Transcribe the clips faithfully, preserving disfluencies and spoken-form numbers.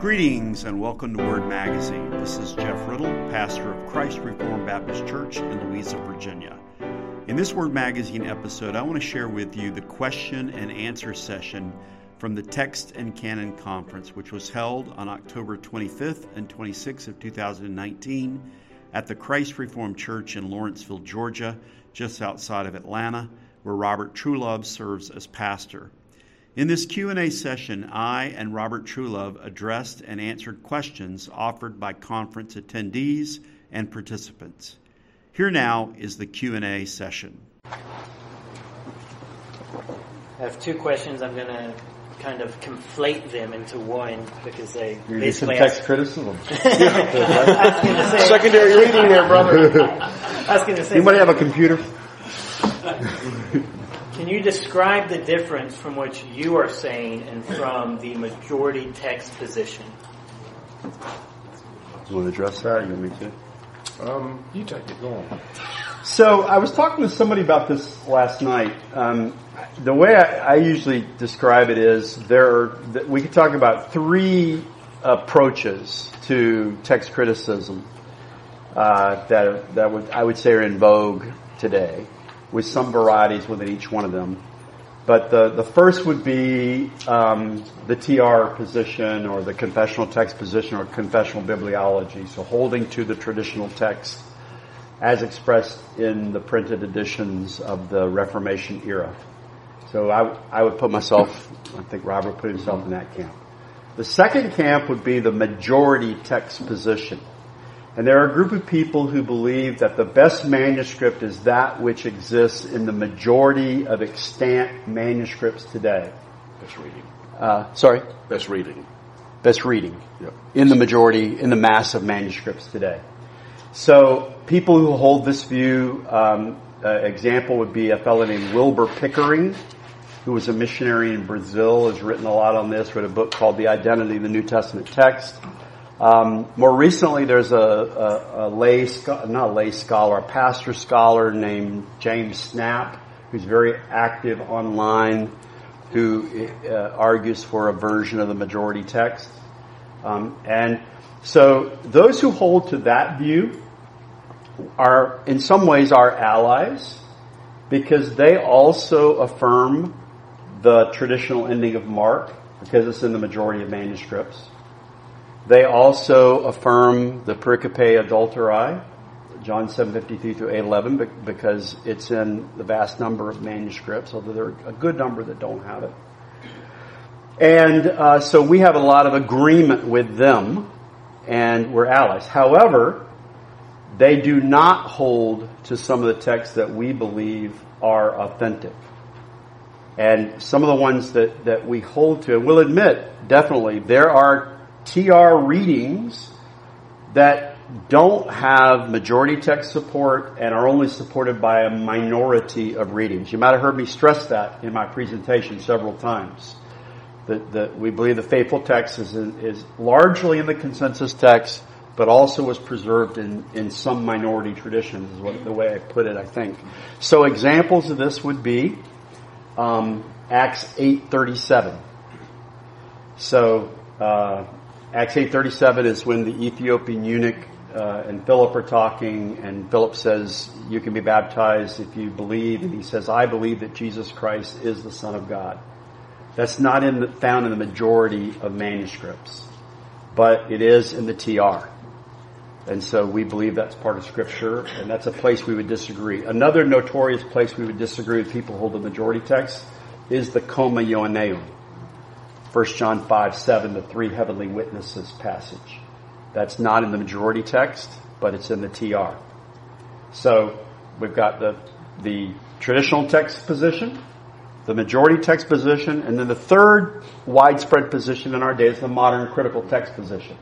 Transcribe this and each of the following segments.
Greetings and welcome to Word Magazine. This is Jeff Riddle, pastor of Christ Reformed Baptist Church in Louisa, Virginia. In this Word Magazine episode, I want to share with you the question and answer session from the Text and Canon Conference, which was held on October twenty-fifth and twenty-sixth of two thousand nineteen at the Christ Reformed Church in Lawrenceville, Georgia, just outside of Atlanta, where Robert Truelove serves as pastor. In this Q and A session, I and Robert Truelove addressed and answered questions offered by conference attendees and participants. Here now is the Q and A session. I have two questions. I'm going to kind of conflate them into one because they You're basically some text ask, criticism. I was gonna say, Secondary reading there, brother. I was going to say, Anybody have a computer? Can you describe the difference from what you are saying and from the majority text position? You want to address that? You want me to? Um, you take it. Go on. So I was talking to somebody about this last night. Um, the way I, I usually describe it is there are, we could talk about three approaches to text criticism uh, that that would I would say are in vogue today, with some varieties within each one of them. But the, the first would be um, the T R position or the confessional text position or confessional bibliology, so holding to the traditional text as expressed in the printed editions of the Reformation era. So I, I would put myself, I think Robert put himself in that camp. The second camp would be the majority text position. And there are a group of people who believe that the best manuscript is that which exists in the majority of extant manuscripts today. Best reading. Uh, sorry? Best reading. Best reading. Yep. In the majority, in the mass of manuscripts today. So people who hold this view, um, uh, example would be a fellow named Wilbur Pickering, who was a missionary in Brazil, has written a lot on this, wrote a book called The Identity of the New Testament Text. Um, more recently, there's a, a, a lay, not a lay scholar, a pastor scholar named James Snap, who's very active online, who uh, argues for a version of the majority text. Um, and so those who hold to that view are, in some ways, our allies, because they also affirm the traditional ending of Mark, because it's in the majority of manuscripts. They also affirm the pericope adulterae, John seven fifty-three through eight eleven, because it's in the vast number of manuscripts, although there are a good number that don't have it. And uh, so we have a lot of agreement with them, and we're allies. However, they do not hold to some of the texts that we believe are authentic. And some of the ones that, that we hold to, and we'll admit, definitely, there are T R readings that don't have majority text support and are only supported by a minority of readings. You might have heard me stress that in my presentation several times. That, that we believe the faithful text is, is largely in the consensus text, but also was preserved in, in some minority traditions, is what, the way I put it, I think. So examples of this would be um, Acts eight thirty-seven. So uh Acts eight thirty-seven is when the Ethiopian eunuch uh, and Philip are talking, and Philip says, you can be baptized if you believe, and he says, I believe that Jesus Christ is the Son of God. That's not in the, found in the majority of manuscripts, but it is in the T R. And so we believe that's part of Scripture, and that's a place we would disagree. Another notorious place we would disagree with people who hold the majority text is the Coma Ioanneum. First John five seven, the three heavenly witnesses passage. That's not in the majority text, but it's in the T R. So we've got the the traditional text position, the majority text position, and then the third widespread position in our day is the modern critical text position.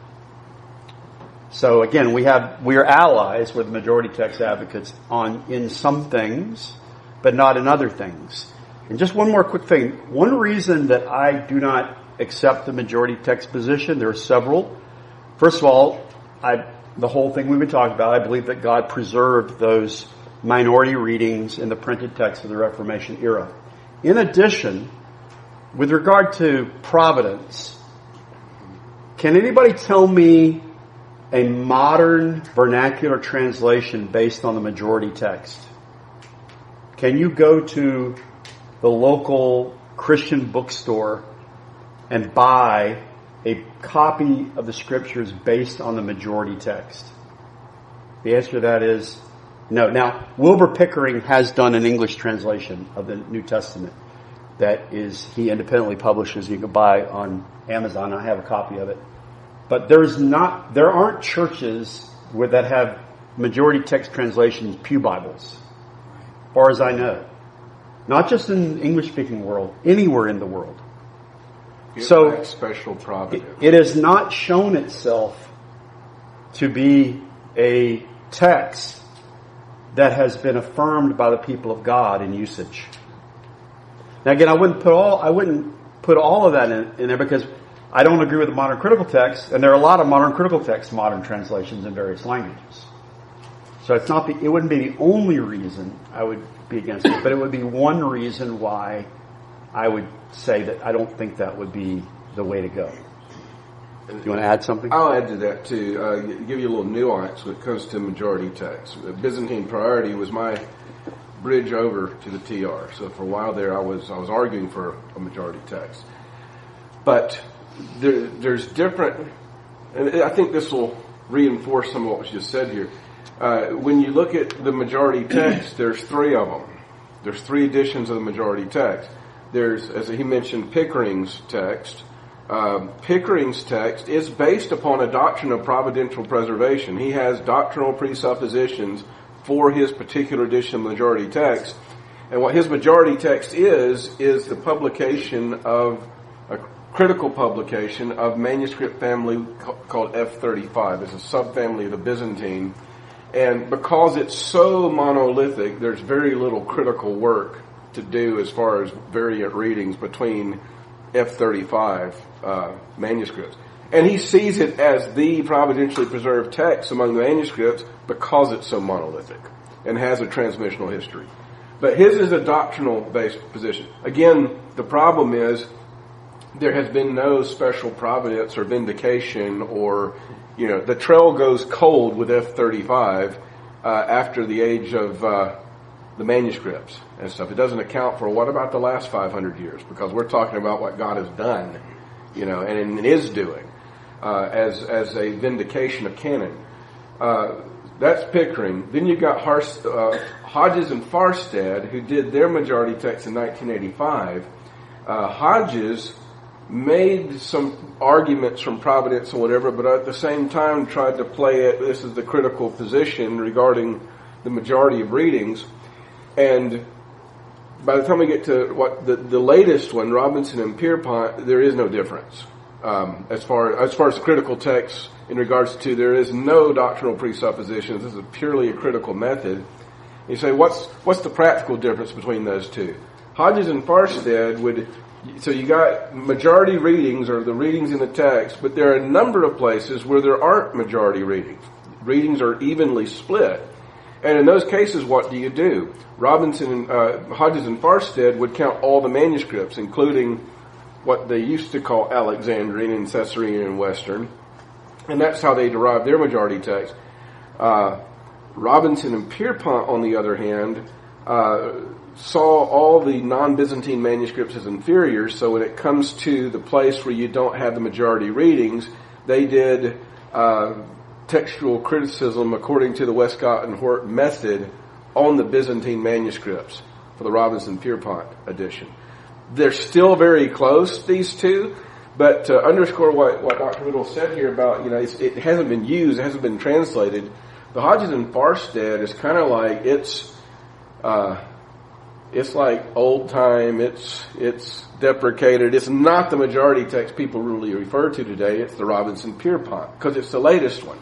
So again, we have we are allies with majority text advocates on in some things, but not in other things. And just one more quick thing. One reason that I do not accept the majority text position, there are several. First of all, I, the whole thing we've been talking about, I believe that God preserved those minority readings in the printed text of the Reformation era. In addition, with regard to providence, Can anybody tell me a modern vernacular translation based on the majority text? Can you go to the local Christian bookstore and buy a copy of the scriptures based on the majority text? The answer to that is no. Now, Wilbur Pickering has done an English translation of the New Testament that is, he independently publishes. You can buy on Amazon. I have a copy of it. But there's not, there aren't churches where that have majority text translations, pew Bibles, as far as I know. Not just in the English-speaking world, anywhere in the world. Give So that special providence. it, it has not shown itself to be a text that has been affirmed by the people of God in usage. Now again, I wouldn't put all I wouldn't put all of that in, in there because I don't agree with the modern critical text, and there are a lot of modern critical text, modern translations in various languages. So it's not the, it wouldn't be the only reason I would be against it, but it would be one reason why I would say that I don't think that would be the way to go. Do you want to add something? I'll add to that too. Uh, give you a little nuance when it comes to majority text. The Byzantine priority was my bridge over to the T R. So for a while there, I was I was arguing for a majority text. But there, there's different, and I think this will reinforce some of what was just said here. Uh, when you look at the majority text, there's three of them. There's three editions of the majority text. There's, as he mentioned, Pickering's text. Um, Pickering's text is based upon a doctrine of providential preservation. He has doctrinal presuppositions for his particular edition of majority text. And what his majority text is, is the publication of a critical publication of manuscript family called F thirty-five. It's a subfamily of the Byzantine. And because it's so monolithic, there's very little critical work to do as far as variant readings between F thirty-five uh, manuscripts. And he sees it as the providentially preserved text among the manuscripts because it's so monolithic and has a transmissional history. But his is a doctrinal-based position. Again, the problem is there has been no special providence or vindication or, you know, the trail goes cold with F thirty-five uh, after the age of uh, the manuscripts and stuff. It doesn't account for what about the last five hundred years, because we're talking about what God has done, you know, and is doing uh, as as a vindication of canon. Uh, that's Pickering. Then you've got Hars, uh, Hodges and Farstad, who did their majority text in nineteen eighty-five. Uh, Hodges made some arguments from providence or whatever, but at the same time tried to play it, this is the critical position regarding the majority of readings. And by the time we get to what the, the latest one, Robinson and Pierpont, there is no difference. Um, as far as far as critical texts in regards to, there is no doctrinal presuppositions. This is purely a critical method. You say, what's what's the practical difference between those two? Hodges and Farstad would, so you got majority readings or the readings in the text, but there are a number of places where there aren't majority readings. Readings are evenly split. And in those cases, what do you do? Robinson and uh, Hodges and Farstad would count all the manuscripts, including what they used to call Alexandrian and Caesarean and Western, and that's how they derived their majority text. Uh, Robinson and Pierpont, on the other hand, uh, saw all the non-Byzantine manuscripts as inferior, so when it comes to the place where you don't have the majority readings, they did uh, textual criticism according to the Westcott and Hort method on the Byzantine manuscripts for the Robinson-Pierpont edition. They're still very close, these two, but to underscore what, what Doctor Riddle said here about, you know, it's, it hasn't been used, it hasn't been translated, the Hodges and Farstad is kind of like, it's, uh, it's like old time, it's, it's deprecated, it's not the majority text people really refer to today, it's the Robinson-Pierpont, because it's the latest one.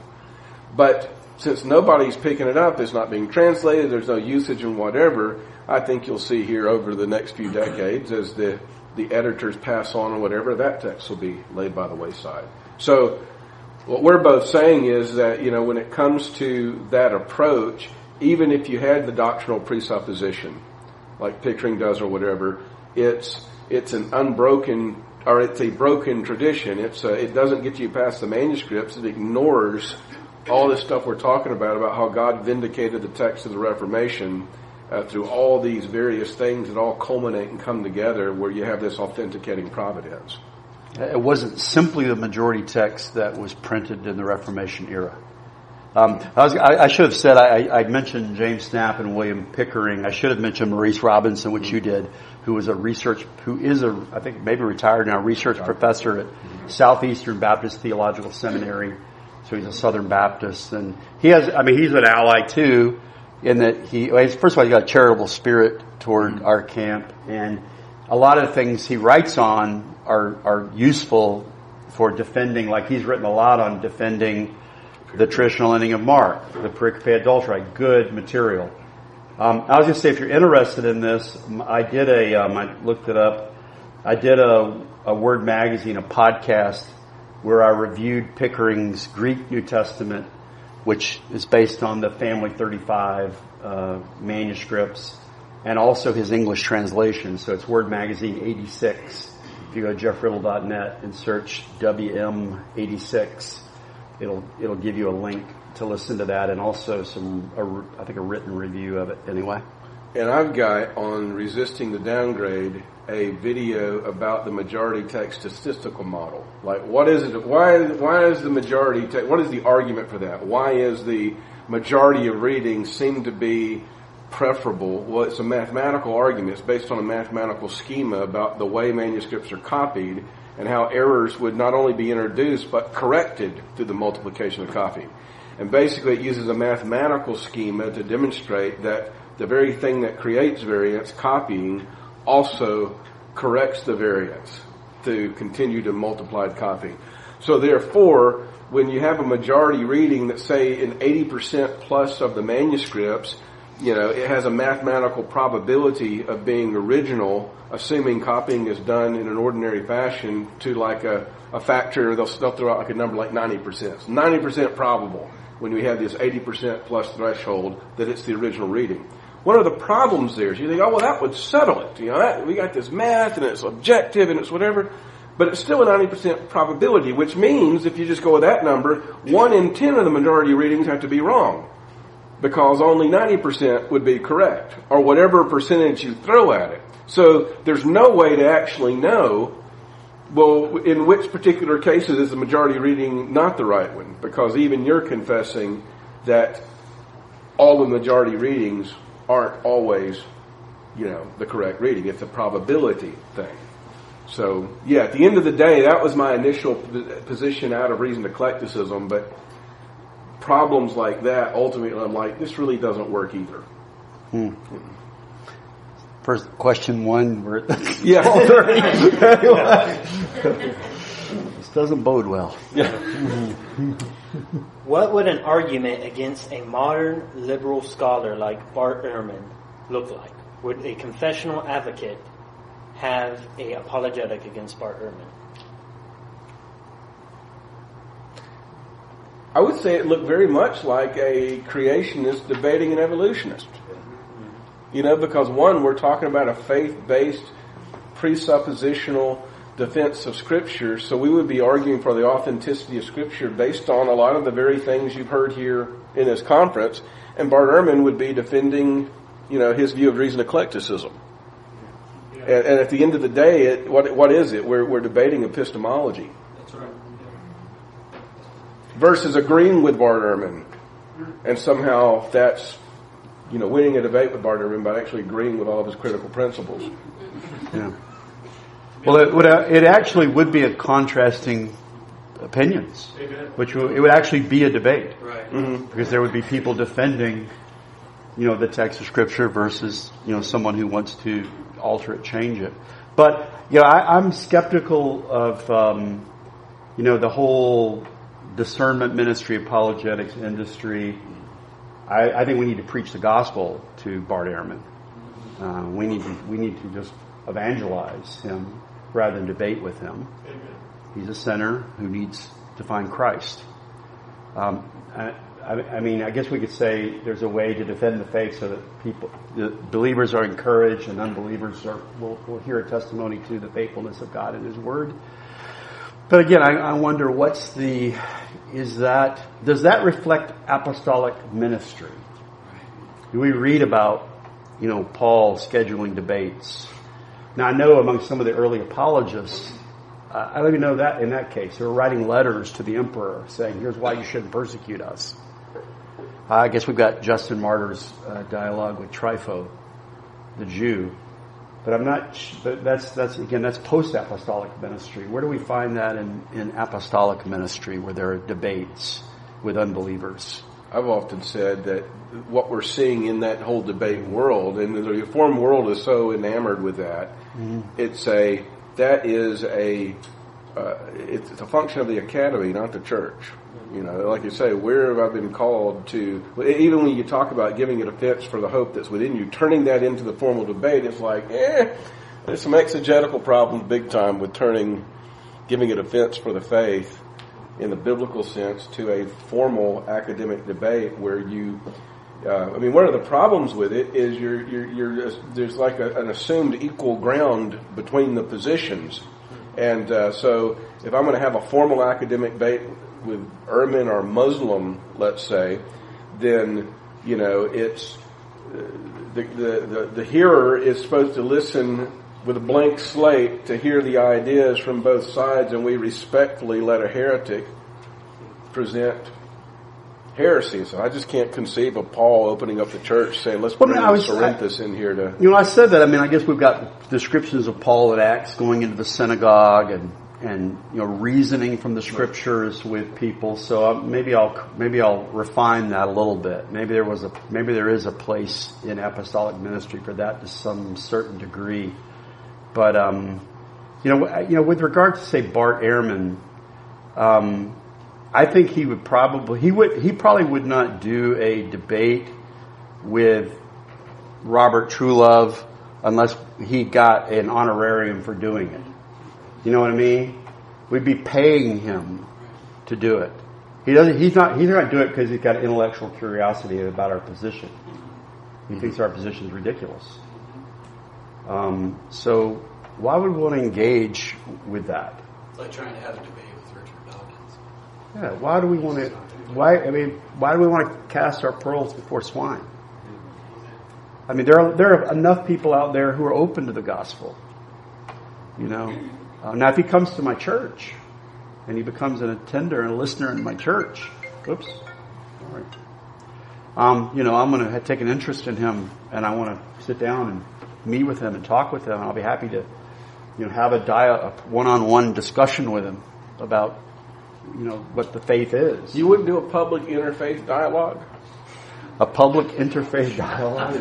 But since nobody's picking it up, it's not being translated, there's no usage and whatever, I think you'll see here over the next few decades as the, the editors pass on or whatever, that text will be laid by the wayside. So what we're both saying is that, you know, when it comes to that approach, even if you had the doctrinal presupposition, like Pickering does or whatever, it's it's an unbroken or it's a broken tradition. It's a, it doesn't get you past the manuscripts. It ignores all this stuff we're talking about, about how God vindicated the text of the Reformation uh, through all these various things that all culminate and come together where you have this authenticating providence. It wasn't simply the majority text that was printed in the Reformation era. Um, I, was, I, I should have said, I, I mentioned James Snap and William Pickering. I should have mentioned Maurice Robinson, which you did, who was a research, who is a, I think maybe retired now, research professor at Southeastern Baptist Theological Seminary. So he's a Southern Baptist. And he has, I mean, he's an ally too, in that he, well, first of all, he's got a charitable spirit toward mm-hmm. our camp. And a lot of the things he writes on are, are useful for defending, like he's written a lot on defending the traditional ending of Mark, the pericope adulterae, good material. Um, I was going to say, if you're interested in this, I did a, um, I looked it up, I did a, a Word Magazine, a podcast, where I reviewed Pickering's Greek New Testament, which is based on the Family thirty-five uh, manuscripts, and also his English translation. So it's Word Magazine eighty-six. If you go to jeff riddle dot net and search W M eighty-six, It'll it'll give you a link to listen to that, and also some a, I think a written review of it anyway. And I've got on Resisting the Downgrade a video about the majority text statistical model. Like, what is it? Why why is the majority text? What is the argument for that? Why is the majority of readings seem to be preferable? Well, it's a mathematical argument. It's based on a mathematical schema about the way manuscripts are copied, and how errors would not only be introduced, but corrected through the multiplication of copying. And basically it uses a mathematical schema to demonstrate that the very thing that creates variance, copying, also corrects the variance to continue to multiplied copying. So therefore, when you have a majority reading that, say, in eighty percent plus of the manuscripts, you know, it has a mathematical probability of being original, assuming copying is done in an ordinary fashion to like a, a factor, they'll, they'll throw out like a number like ninety percent. It's ninety percent probable when we have this eighty percent plus threshold that it's the original reading. One of the problems there is you think, oh, well, that would settle it. You know, that, we got this math and it's objective and it's whatever. But it's still a ninety percent probability, which means if you just go with that number, one in ten of the majority readings have to be wrong, because only ninety percent would be correct, or whatever percentage you throw at it. So there's no way to actually know, well, in which particular cases is the majority reading not the right one, because even you're confessing that all the majority readings aren't always, you know, the correct reading. It's a probability thing. So, yeah, at the end of the day, that was my initial position out of reasoned eclecticism, but problems like that, ultimately, I'm like, this really doesn't work either. Hmm. First, question one. We're yeah. This doesn't bode well. Yeah. What would an argument against a modern liberal scholar like Bart Ehrman look like? Would a confessional advocate have a apologetic against Bart Ehrman? I would say it looked very much like a creationist debating an evolutionist. You know, because one, we're talking about a faith-based, presuppositional defense of Scripture, so we would be arguing for the authenticity of Scripture based on a lot of the very things you've heard here in this conference, and Bart Ehrman would be defending, you know, his view of reasoned eclecticism. Yeah. And, and at the end of the day, it, what what is it? We're we're debating epistemology. That's right. Versus agreeing with Bart Ehrman, and somehow that's, you know, winning a debate with Bart Ehrman by actually agreeing with all of his critical principles. Yeah. Well, it would it actually would be a contrasting opinions, which would, it would actually be a debate, right? Mm-hmm. Because there would be people defending, you know, the text of Scripture versus, you know, someone who wants to alter it, change it. But you know, I, I'm skeptical of, um, you know, the whole discernment ministry, apologetics industry. I, I think we need to preach the gospel to Bart Ehrman. Uh, we need to we need to just evangelize him rather than debate with him. He's a sinner who needs to find Christ. Um, I, I, I mean, I guess we could say there's a way to defend the faith so that people, the believers are encouraged and unbelievers are, will, will hear a testimony to the faithfulness of God and His Word. But again, I, I wonder what's the, is that, does that reflect apostolic ministry? Do we read about, you know, Paul scheduling debates? Now I know among some of the early apologists, uh, I don't even know that in that case. They were writing letters to the emperor saying, here's why you shouldn't persecute us. Uh, I guess we've got Justin Martyr's uh, dialogue with Trypho, the Jew. But I'm not, but that's, that's, again, that's post-apostolic ministry. Where do we find that in, in apostolic ministry where there are debates with unbelievers? I've often said that what we're seeing in that whole debate world, and the Reformed world is so enamored with that, mm-hmm. it's a, that is a, uh, it's a function of the academy, not the church. You know, like you say, where have I been called to, even when you talk about giving it offense for the hope that's within you, turning that into the formal debate, it's like, eh, there's some exegetical problems big time with turning, giving it offense for the faith in the biblical sense to a formal academic debate where you, uh, I mean, one of the problems with it is you're, you're, you're there's like a, an assumed equal ground between the positions. And uh, so if I'm going to have a formal academic debate with Ehrman or Muslim, let's say, then, you know, it's, uh, the, the, the, the hearer is supposed to listen with a blank slate to hear the ideas from both sides, and we respectfully let a heretic present heresy. So I just can't conceive of Paul opening up the church saying, let's bring well, Cerinthus in here to... You know, I said that. I mean, I guess we've got descriptions of Paul at Acts going into the synagogue and and you know reasoning from the scriptures with people. So maybe I'll maybe I'll refine that a little bit. Maybe there was a maybe there is a place in apostolic ministry for that to some certain degree. But um, you know, you know, with regard to say Bart Ehrman, um, I think he would probably he would he probably would not do a debate with Robert Truelove unless he got an honorarium for doing it. You know what I mean? We'd be paying him to do it. He doesn't. He's not. He's not going to do it because he's got intellectual curiosity about our position. He mm-hmm. thinks our position is ridiculous. Um, so why would we want to engage with that? It's like trying to have a debate with Richard Dawkins. Yeah. Why do we want to? Why? I mean, why do we want to cast our pearls before swine? I mean, there are there are enough people out there who are open to the gospel. You know. Uh, now, if he comes to my church and he becomes an attender and a listener in my church, oops, all right. Um, you know, I'm going to take an interest in him, and I want to sit down and meet with him and talk with him, and I'll be happy to, you know, have a, dia- a one-on-one discussion with him about, you know, what the faith is. You wouldn't do a public interfaith dialogue? A public interfaith dialogue?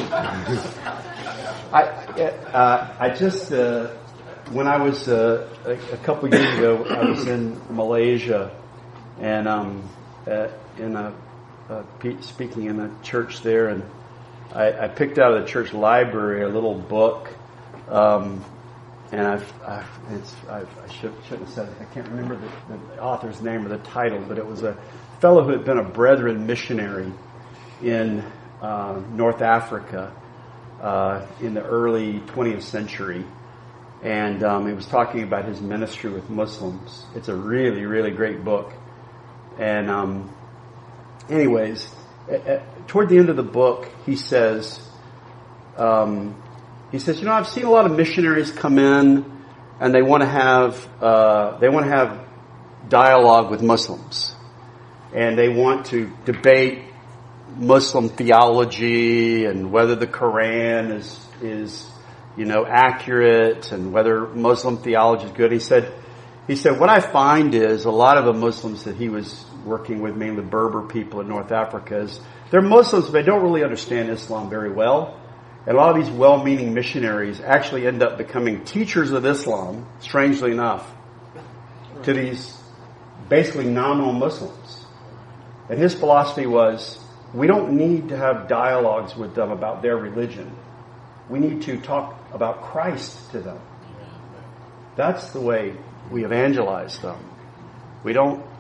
I uh, I just. Uh, When I was uh, a, a couple of years ago, I was in Malaysia, and um, uh, in a uh, speaking in a church there, and I, I picked out of the church library a little book, um, and I've, I've, it's, I've, I should, shouldn't have said it. I can't remember the, the author's name or the title, but it was a fellow who had been a Brethren missionary in uh, North Africa uh, in the early twentieth century. And um, he was talking about his ministry with Muslims. It's a really, really great book. And um, anyways, at, at, toward the end of the book, he says, um, he says, you know, I've seen a lot of missionaries come in, and they want to have uh, they want to have dialogue with Muslims, and they want to debate Muslim theology and whether the Quran is is you know, accurate and whether Muslim theology is good. He said, he said, what I find is a lot of the Muslims that he was working with, mainly Berber people in North Africa, is they're Muslims, but they don't really understand Islam very well. And a lot of these well-meaning missionaries actually end up becoming teachers of Islam, strangely enough, to these basically nominal Muslims. And his philosophy was, we don't need to have dialogues with them about their religion. We need to talk about Christ to them. That's the way we evangelize them. We don't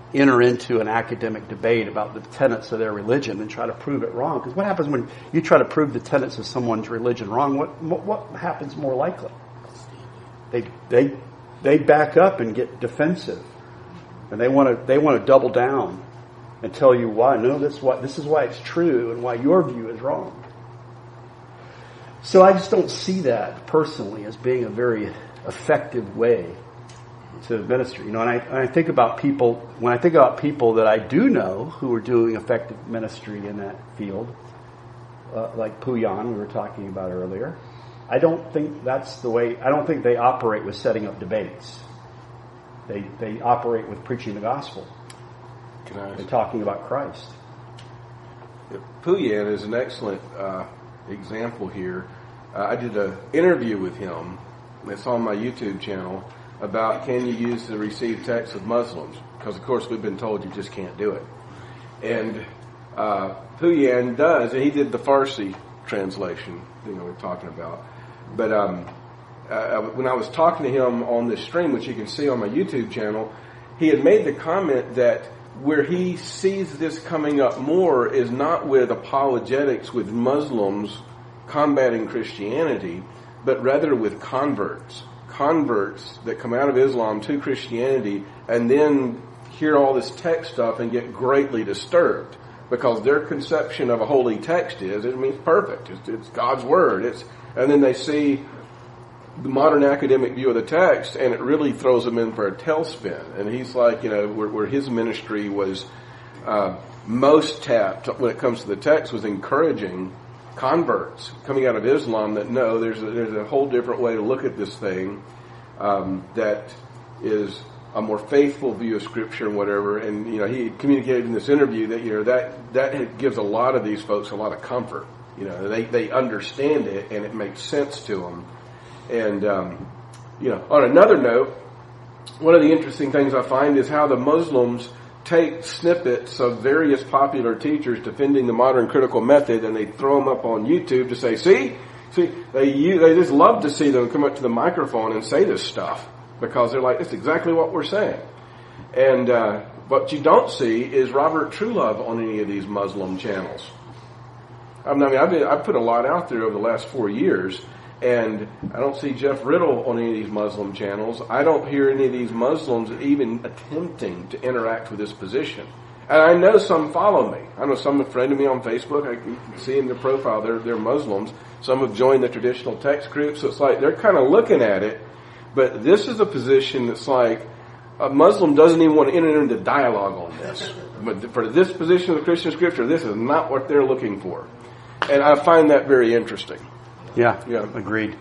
enter into an academic debate about the tenets of their religion and try to prove it wrong. Because what happens when you try to prove the tenets of someone's religion wrong? What what, what happens more likely? They they they back up and get defensive, and they want to they want to double down and tell you why. No, this is why this is why it's true and why your view is wrong. So I just don't see that personally as being a very effective way to ministry. You know, and I, and I think about people, when I think about people that I do know who are doing effective ministry in that field, uh, like Puyan we were talking about earlier, I don't think that's the way, I don't think they operate with setting up debates. They they operate with preaching the gospel. Can I and talking about Christ. Puyan is an excellent uh, example here. Uh, I did an interview with him. It's on my YouTube channel about can you use the received text of Muslims? Because, of course, we've been told you just can't do it. And uh, Puyan does, and he did the Farsi translation, you know, we're talking about. But um, uh, when I was talking to him on this stream, which you can see on my YouTube channel, he had made the comment that where he sees this coming up more is not with apologetics with Muslims combating Christianity, but rather with converts. Converts that come out of Islam to Christianity and then hear all this text stuff and get greatly disturbed because their conception of a holy text is, it means perfect. It's, it's God's word. It's, and then they see the modern academic view of the text and it really throws them in for a tailspin. And he's like, you know, where, where his ministry was uh, most tapped when it comes to the text was encouraging converts coming out of Islam that no, there's a, there's a whole different way to look at this thing um, that is a more faithful view of Scripture and whatever. And you know, he communicated in this interview that you know that that gives a lot of these folks a lot of comfort. You know, they they understand it and it makes sense to them. And um, you know, on another note, one of the interesting things I find is how the Muslims take snippets of various popular teachers defending the modern critical method and they throw them up on YouTube to say, see, see, they they just love to see them come up to the microphone and say this stuff because they're like, that's exactly what we're saying. And uh, what you don't see is Robert Truelove on any of these Muslim channels. I mean, I've, been, I've put a lot out there over the last four years, and I don't see Jeff Riddle on any of these Muslim channels. I don't hear any of these Muslims even attempting to interact with this position. And I know some follow me. I know some have friended me on Facebook. I can see in their profile they're, they're Muslims. Some have joined the traditional text group. So it's like they're kind of looking at it. But this is a position that's like a Muslim doesn't even want to enter into dialogue on this. But for this position of the Christian Scripture, this is not what they're looking for. And I find that very interesting. Yeah, Yeah. agreed.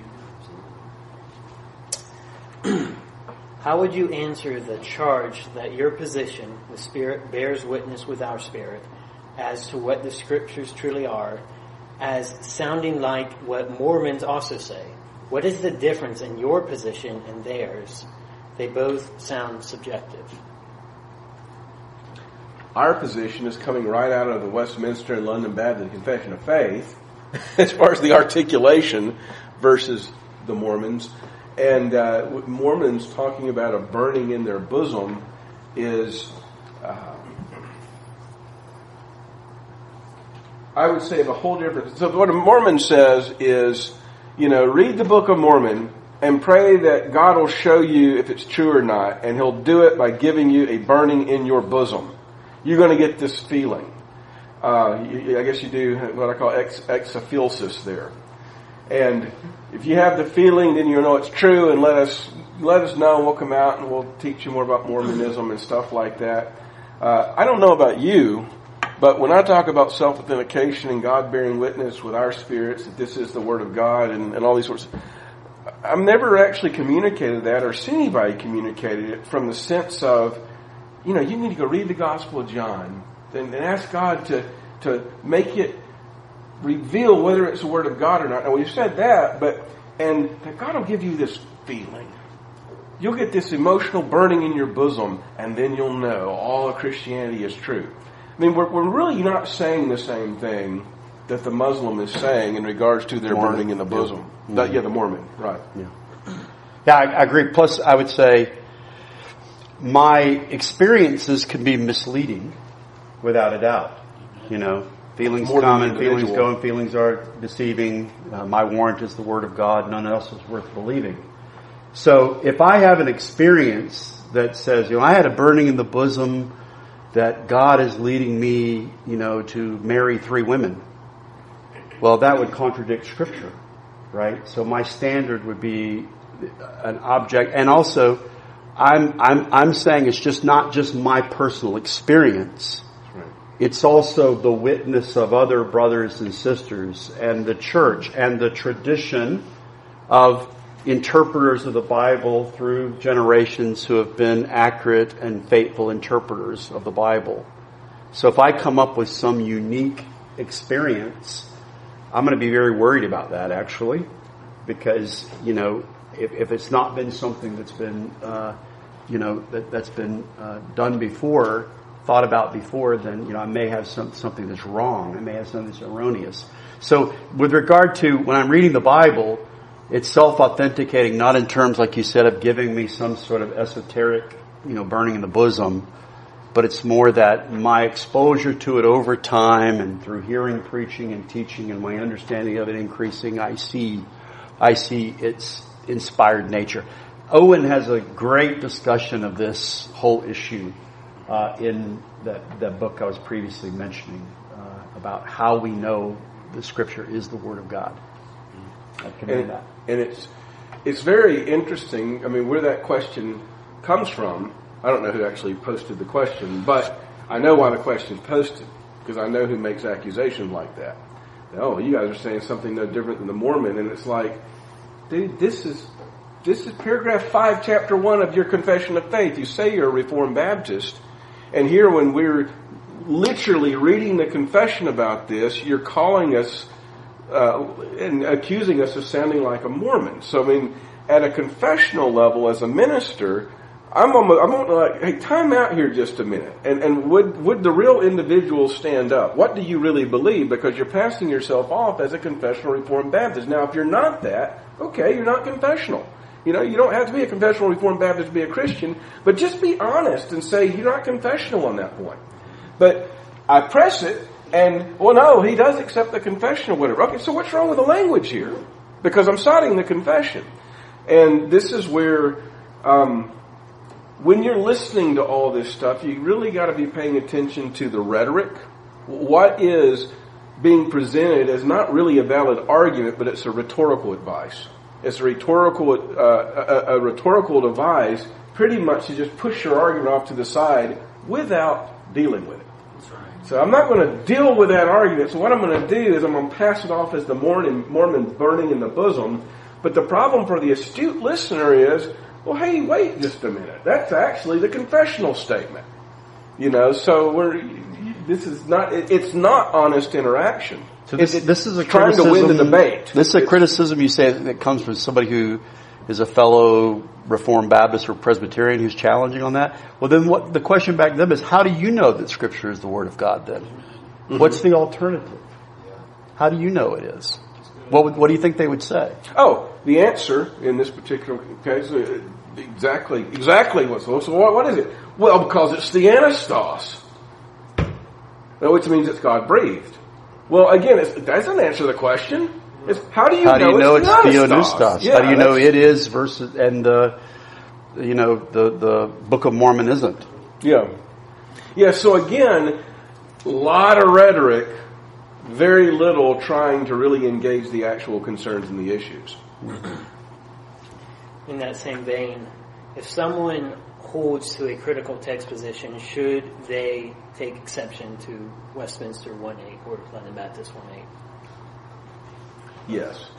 How would you answer the charge that your position, the Spirit, bears witness with our spirit as to what the Scriptures truly are, as sounding like what Mormons also say? What is the difference in your position and theirs? They both sound subjective. Our position is coming right out of the Westminster and London Baptist Confession of Faith as far as the articulation versus the Mormons. And uh, Mormons talking about a burning in their bosom is, uh, I would say, a whole different. So what a Mormon says is, you know, read the Book of Mormon and pray that God will show you if it's true or not, and He'll do it by giving you a burning in your bosom. You're going to get this feeling. Uh, you, I guess you do what I call ex, exaphysis there. And if you have the feeling, then you know it's true, and let us let us know. We'll come out and we'll teach you more about Mormonism and stuff like that. Uh, I don't know about you, but when I talk about self-authentication and God bearing witness with our spirits that this is the Word of God and, and all these sorts of, I've never actually communicated that or seen anybody communicated it from the sense of, you know, you need to go read the Gospel of John and, and ask God to, to make it reveal whether it's the Word of God or not. Now, we've said that, but, and God will give you this feeling. You'll get this emotional burning in your bosom, and then you'll know all of Christianity is true. I mean, we're, we're really not saying the same thing that the Muslim is saying in regards to their Mormon. burning in the bosom. Yeah. That, yeah, the Mormon, right. Yeah, yeah, I, I agree. Plus, I would say, my experiences can be misleading, without a doubt. You know, feelings More come than and the feelings individual. go, and feelings are deceiving. Uh, my warrant is the word of God. None else is worth believing. So if I have an experience that says, you know, I had a burning in the bosom that God is leading me, you know, to marry three women, well, that would contradict Scripture, right? So my standard would be an object, and also I'm I'm I'm saying it's just not just my personal experience. Right. It's also the witness of other brothers and sisters and the church and the tradition of interpreters of the Bible through generations who have been accurate and faithful interpreters of the Bible. So if I come up with some unique experience, I'm going to be very worried about that, actually, because, you know, if, if it's not been something that's been, uh, you know, that, that's been uh, done before, thought about before, then, you know, I may have some, something that's wrong. I may have something that's erroneous. So with regard to when I'm reading the Bible, it's self-authenticating, not in terms, like you said, of giving me some sort of esoteric, you know, burning in the bosom, but it's more that my exposure to it over time and through hearing, preaching, and teaching, and my understanding of it increasing, I see, I see its inspired nature. Owen has a great discussion of this whole issue uh, in that, that book I was previously mentioning uh, about how we know the Scripture is the Word of God. I commend And, that. and it's it's very interesting. I mean, where that question comes from, I don't know who actually posted the question, but I know why the question's posted, because I know who makes accusations like that. Oh, you guys are saying something no different than the Mormon, and it's like, dude, this is this is paragraph five, chapter one of your Confession of Faith. You say you're a Reformed Baptist, and here when we're literally reading the confession about this, you're calling us Uh, and accusing us of sounding like a Mormon. So, I mean, at a confessional level, as a minister, I'm almost, I'm almost like, hey, time out here just a minute. And, and would, would the real individual stand up? What do you really believe? Because you're passing yourself off as a confessional Reformed Baptist. Now, if you're not that, okay, you're not confessional. You know, you don't have to be a confessional Reformed Baptist to be a Christian, but just be honest and say you're not confessional on that point. But I press it, and, well, no, he does accept the confession or whatever. Okay, so what's wrong with the language here? Because I'm citing the confession. And this is where, um, when you're listening to all this stuff, you really got to be paying attention to the rhetoric. What is being presented as not really a valid argument, but it's a rhetorical advice. It's a rhetorical, uh, a, a rhetorical device pretty much to just push your argument off to the side without dealing with it. So I'm not going to deal with that argument. So what I'm going to do is I'm going to pass it off as the Mormon, Mormon burning in the bosom. But the problem for the astute listener is, well, hey, wait just a minute. That's actually the confessional statement. You know, so we're, this is not, it, it's not honest interaction. So this, It- this is a trying to criticism, win the debate. This is a It's- criticism you say that comes from somebody who is a fellow Reformed Baptist or Presbyterian who's challenging on that. Well, then what the question back to them is, how do you know that Scripture is the Word of God then? Mm-hmm. What's the alternative? How do you know it is? What would, what do you think they would say? Oh, the answer in this particular case, uh, exactly, exactly what's, so what, what is it? Well, because it's the Anastos. Which means it's God breathed. Well, again, it's, that doesn't answer the question. It's, how do you How do know you know it's, it's the Theopneustos? Yeah, How do you know that's- it is versus, and the, you know, the, the Book of Mormon isn't? Yeah. Yeah, so again, a lot of rhetoric, very little trying to really engage the actual concerns and the issues. In that same vein, if someone holds to a critical text position, should they take exception to Westminster one eight or London Baptist one eight? Yes.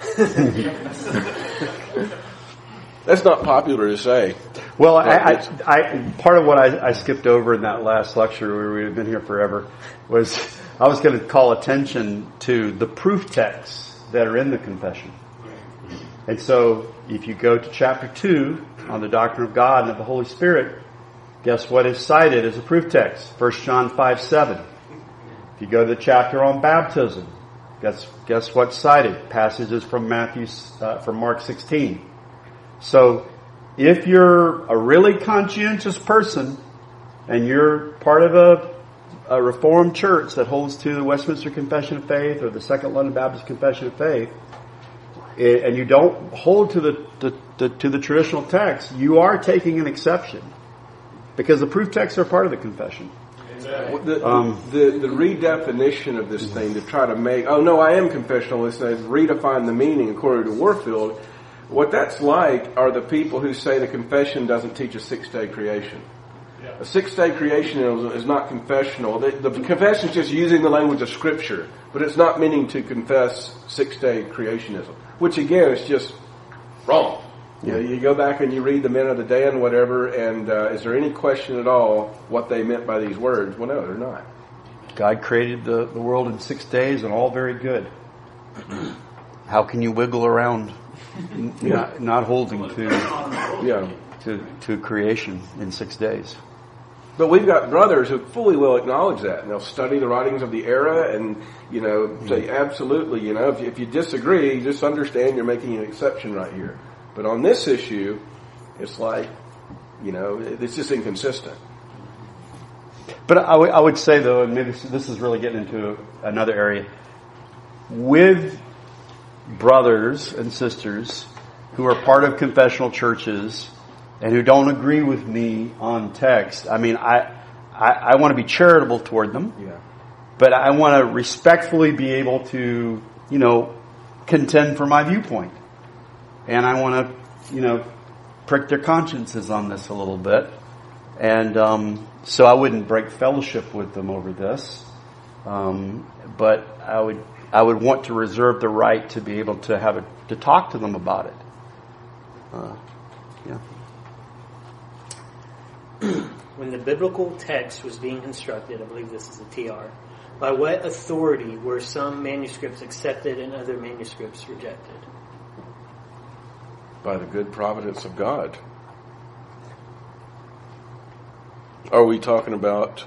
That's not popular to say. Well, I, I, I, part of what I, I skipped over in that last lecture, where we've been here forever, was I was going to call attention to the proof texts that are in the confession. And so, if you go to chapter two on the doctrine of God and of the Holy Spirit, guess what is cited as a proof text? First John five seven. If you go to the chapter on baptism, guess guess what's cited? Passages from Matthew, uh, from Mark sixteen. So, if you're a really conscientious person and you're part of a, a Reformed church that holds to the Westminster Confession of Faith or the Second London Baptist Confession of Faith, and you don't hold to the, the, the to the traditional text, you are taking an exception because the proof texts are part of the confession. The, Um, the, the redefinition of this thing to try to make, oh no, I am confessionalist, and redefine the meaning according to Warfield. What that's like are the people who say the confession doesn't teach a six-day creation. Yeah. A six-day creation is not confessional. The, the confession is just using the language of Scripture, but it's not meaning to confess six-day creationism, which again is just wrong. You know, you go back and you read the men of the day and whatever, and uh, is there any question at all what they meant by these words? Well, no, they're not. God created the, the world in six days and all very good. How can you wiggle around not, not holding to, Yeah. to to creation in six days? But we've got brothers who fully will acknowledge that, and they'll study the writings of the era and, you know, say, absolutely, you know, if you, if you disagree, just understand you're making an exception right here. But on this issue, it's like, you know, it's just inconsistent. But I, w- I would say, though, and maybe this is really getting into another area, with brothers and sisters who are part of confessional churches and who don't agree with me on text, I mean, I I, I want to be charitable toward them, Yeah. but I want to respectfully be able to, you know, contend for my viewpoint. And I want to, you know, prick their consciences on this a little bit. And um, so I wouldn't break fellowship with them over this. Um, but I would I would want to reserve the right to be able to have a, to talk to them about it. Uh, yeah. When the biblical text was being constructed, I believe this is a T R, by what authority were some manuscripts accepted and other manuscripts rejected? By the good providence of God. Are we talking about,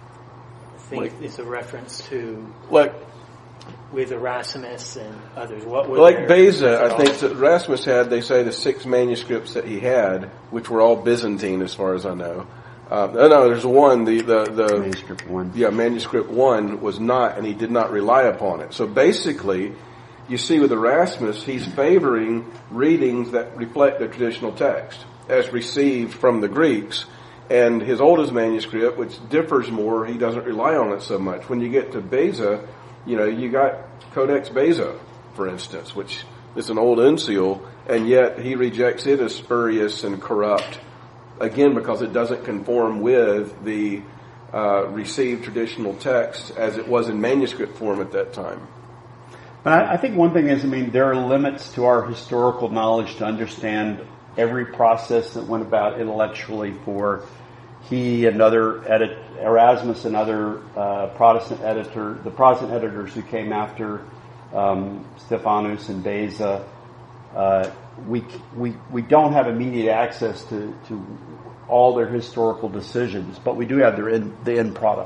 I think Like- it's a reference to like, with Erasmus and others. What were like their Beza, I think methodologies? that Erasmus had, they say, the six manuscripts that he had, which were all Byzantine as far as I know. Uh, no, no, there's one, the, the, the, Manuscript one. yeah, manuscript one was not, and he did not rely upon it. So basically, you see with Erasmus, he's favoring readings that reflect the traditional text as received from the Greeks. And his oldest manuscript, which differs more, he doesn't rely on it so much. When you get to Beza, you know, you got Codex Beza, for instance, which is an old uncial, and yet he rejects it as spurious and corrupt. Again, because it doesn't conform with the uh, received traditional text as it was in manuscript form at that time. But I, I think one thing is, I mean, there are limits to our historical knowledge to understand every process that went about intellectually for he and other edit, Erasmus and other uh, Protestant editor, the Protestant editors who came after um, Stephanus and Beza. Uh, we we we don't have immediate access to, to all their historical decisions, but we do have their end, the end product.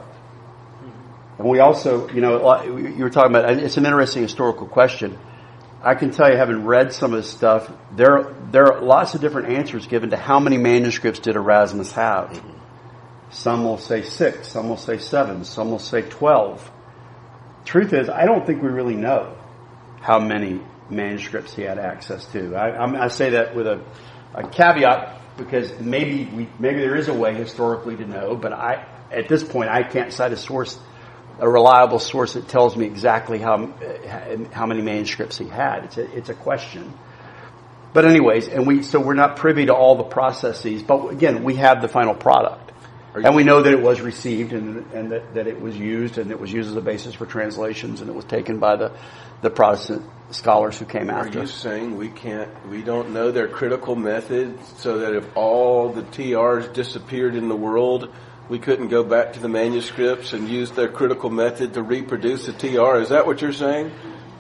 And we also, you know, you were talking about, it's an interesting historical question. I can tell you, having read some of this stuff, there there are lots of different answers given to how many manuscripts did Erasmus have. Some will say six, some will say seven, some will say twelve. Truth is, I don't think we really know how many manuscripts he had access to. I, I, I say that with a, a caveat because maybe we maybe there is a way historically to know, but I at this point I can't cite a source, a reliable source that tells me exactly how how many manuscripts he had. It's a, it's a question. But anyways, and we so we're not privy to all the processes, but again, we have the final product. And we know that it was received and, and that, that it was used and it was used as a basis for translations and it was taken by the, the Protestant scholars who came after. Are you saying we can't, we don't know their critical method so that if all the T Rs disappeared in the world, we couldn't go back to the manuscripts and use their critical method to reproduce the T R? Is that what you're saying?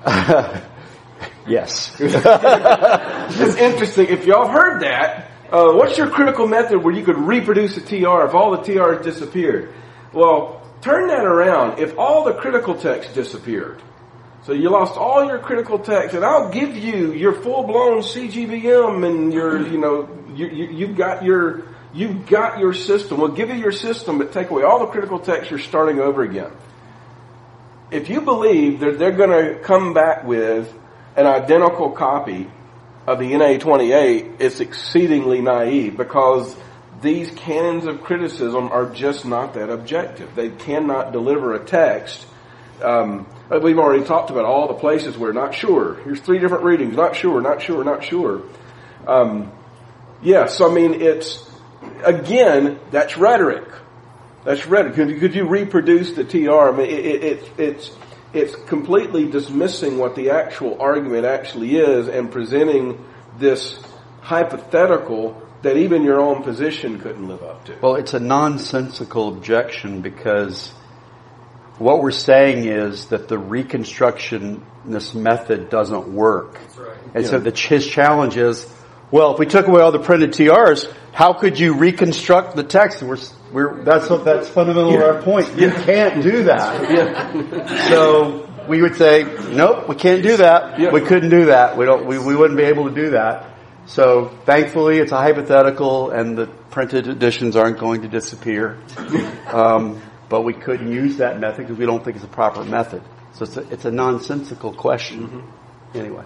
Yes. It's interesting. If y'all heard that, Uh, what's your critical method where you could reproduce a T R if all the T Rs disappeared? Well, turn that around. If all the critical text disappeared, so you lost all your critical text, and I'll give you your full-blown C G B M and your, you know, you, you, you've got your, you've got your system. We'll give you your system, but take away all the critical text, you're starting over again. If you believe that they're going to come back with an identical copy of the N A twenty-eight, it's exceedingly naive, because these canons of criticism are just not that objective. They cannot deliver a text. Um, we've already talked about all the places where not sure. Here's three different readings. Not sure, not sure, not sure. Um, yes, I mean, it's, again, that's rhetoric. That's rhetoric. Could, could you reproduce the T R? I mean, it, it, it, it's, it's completely dismissing what the actual argument actually is and presenting this hypothetical that even your own position couldn't live up to. Well, it's a nonsensical objection, because what we're saying is that the reconstructionist method doesn't work. That's right. And Yeah. so the, his challenge is, well, if we took away all the printed T Rs, how could you reconstruct the text? We're, we're, that's what, that's fundamental to our point. You can't do that. Yeah. So we would say, nope, we can't do that. Yeah. We couldn't do that. We don't, we, we wouldn't be able to do that. So thankfully it's a hypothetical, and the printed editions aren't going to disappear. Um, but we couldn't use that method because we don't think it's a proper method. So it's a, it's a nonsensical question. Mm-hmm. Anyway.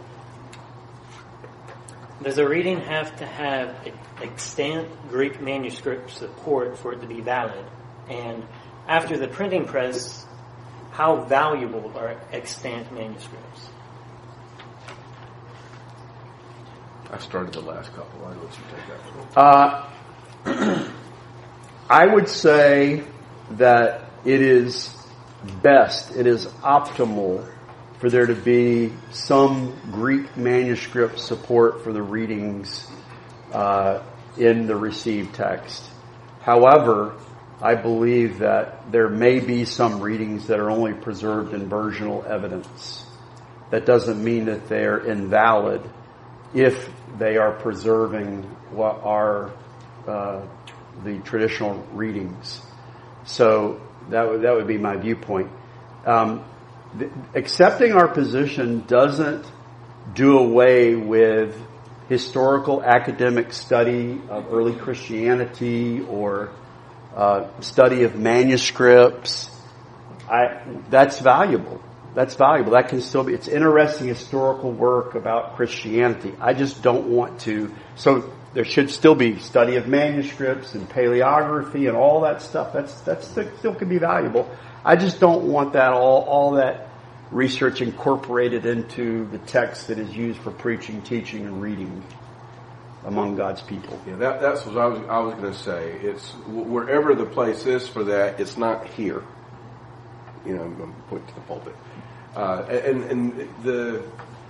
Does a reading have to have extant Greek manuscript support for it to be valid? And after the printing press, how valuable are extant manuscripts? I started the last couple. I'll let you take that one. Uh, I would say that it is best, it is optimal for there to be some Greek manuscript support for the readings uh, in the received text. However, I believe that there may be some readings that are only preserved in versional evidence. That doesn't mean that they're invalid if they are preserving what are uh, the traditional readings. So that would that would be my viewpoint. Um, the, accepting our position doesn't do away with historical academic study of early Christianity or uh, study of manuscripts. I that's valuable. That's valuable. That can still be, it's interesting historical work about Christianity. I just don't want to, so there should still be study of manuscripts and paleography and all that stuff. That's, that's still can be valuable. I just don't want that all, all that research incorporated into the text that is used for preaching, teaching, and reading among God's people. Yeah, that, that's what I was, I was going to say. It's wherever the place is for that, it's not here. You know, I'm going to point to the pulpit. Uh, and, and the,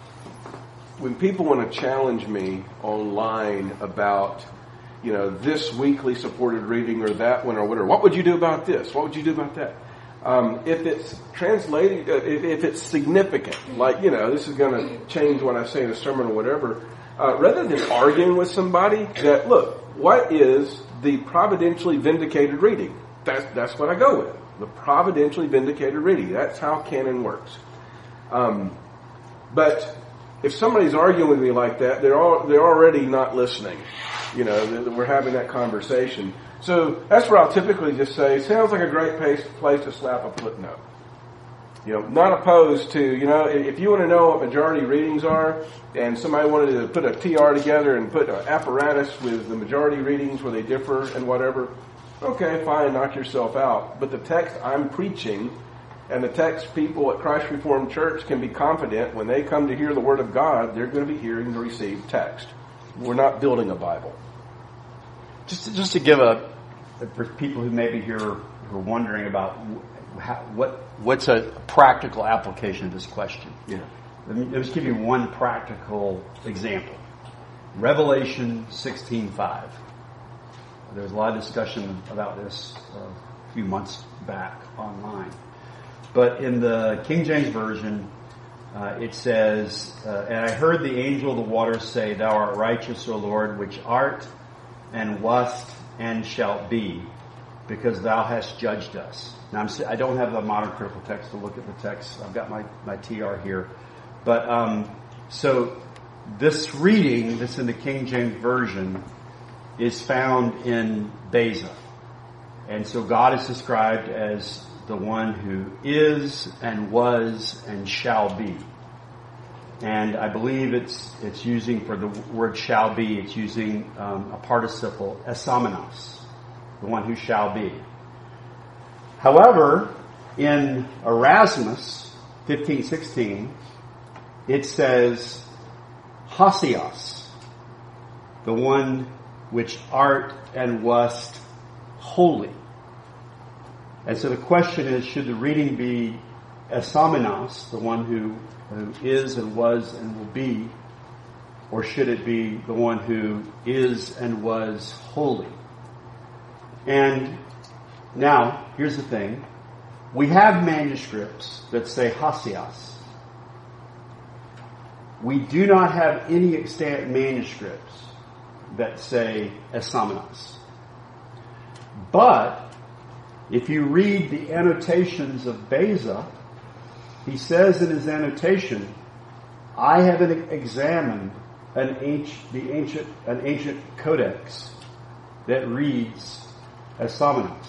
when people want to challenge me online about, you know, this weekly supported reading or that one or whatever, what would you do about this? What would you do about that? Um, if it's translated, uh, if, if it's significant, like, you know, this is going to change what I say in a sermon or whatever, uh, rather than arguing with somebody that, look, what is the providentially vindicated reading? That's, that's what I go with. The providentially vindicated reading. That's how canon works. Um, but if somebody's arguing with me like that, they're all, they're already not listening. You know, we're having that conversation. So that's where I'll typically just say, sounds like a great place, place to slap a footnote. You know, not opposed to, you know, if you want to know what majority readings are, and somebody wanted to put a T R together and put an apparatus with the majority readings where they differ and whatever, okay, fine, knock yourself out. But the text I'm preaching and the text people at Christ Reformed Church can be confident when they come to hear the Word of God, they're going to be hearing the received text. We're not building a Bible. Just to, just to give a, for people who may be here who are wondering about how, what what's a practical application of this question. Yeah. Let me, let me just give you one practical example. Revelation sixteen five. There was a lot of discussion about this a few months back online. But in the King James Version, uh, it says, uh, and I heard the angel of the waters say, Thou art righteous, O Lord, which art and wast and shalt be, because thou hast judged us. Now, I'm, I don't have the modern critical text to look at the text. I've got my, my T R here. But um, so this reading that's in the King James Version is found in Beza. And so God is described as the one who is and was and shall be. And I believe it's it's using, for the word shall be, it's using um, a participle, esamenos, the one who shall be. However, in Erasmus fifteen sixteen, it says hasios, the one which art and wast holy. And so the question is, should the reading be esamenos, the one who, who is and was and will be, or should it be the one who is and was holy? And now, here's the thing. We have manuscripts that say hasios. We do not have any extant manuscripts that say esamenos. But if you read the annotations of Beza, he says in his annotation, I have examined an ancient, the ancient, an ancient codex that reads esamenos.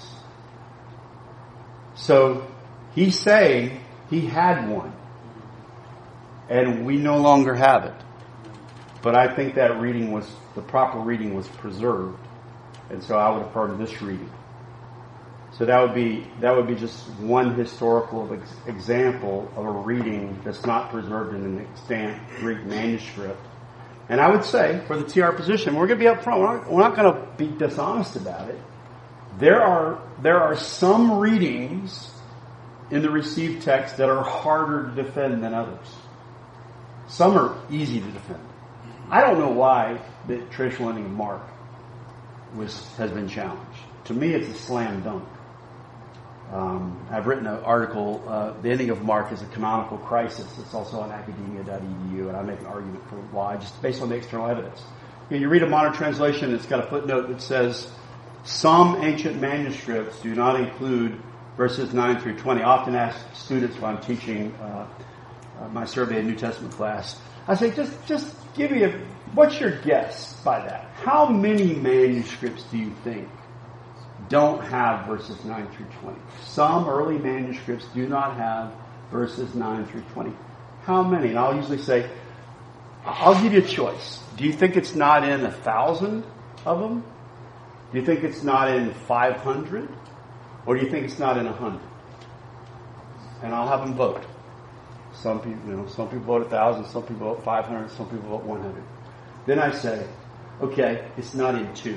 So he's saying he had one, and we no longer have it. But I think that reading was, the proper reading was preserved, and so I would refer to this reading. So that would be that would be just one historical ex- example of a reading that's not preserved in an extant Greek manuscript. And I would say, for the T R position, we're going to be up front. We're not, we're not going to be dishonest about it. There are there are some readings in the received text that are harder to defend than others. Some are easy to defend. I don't know why the traditional ending of Mark was has been challenged. To me, it's a slam dunk. Um, I've written an article, uh, the ending of Mark is a canonical crisis. It's also on academia dot e d u, and I make an argument for why, just based on the external evidence. You know, you read a modern translation, it's got a footnote that says, some ancient manuscripts do not include verses nine through twenty. I often ask students when I'm teaching uh, uh, my survey of New Testament class, I say, just, just give me a, what's your guess by that? How many manuscripts do you think don't have verses nine through twenty? Some early manuscripts do not have verses nine through twenty. How many? And I'll usually say, I'll give you a choice. Do you think it's not in a thousand of them? Do you think it's not in five hundred? Or do you think it's not in a hundred? And I'll have them vote. Some people, you know, some people vote a thousand, some people vote five hundred, some people vote one hundred. Then I say, okay, it's not in two.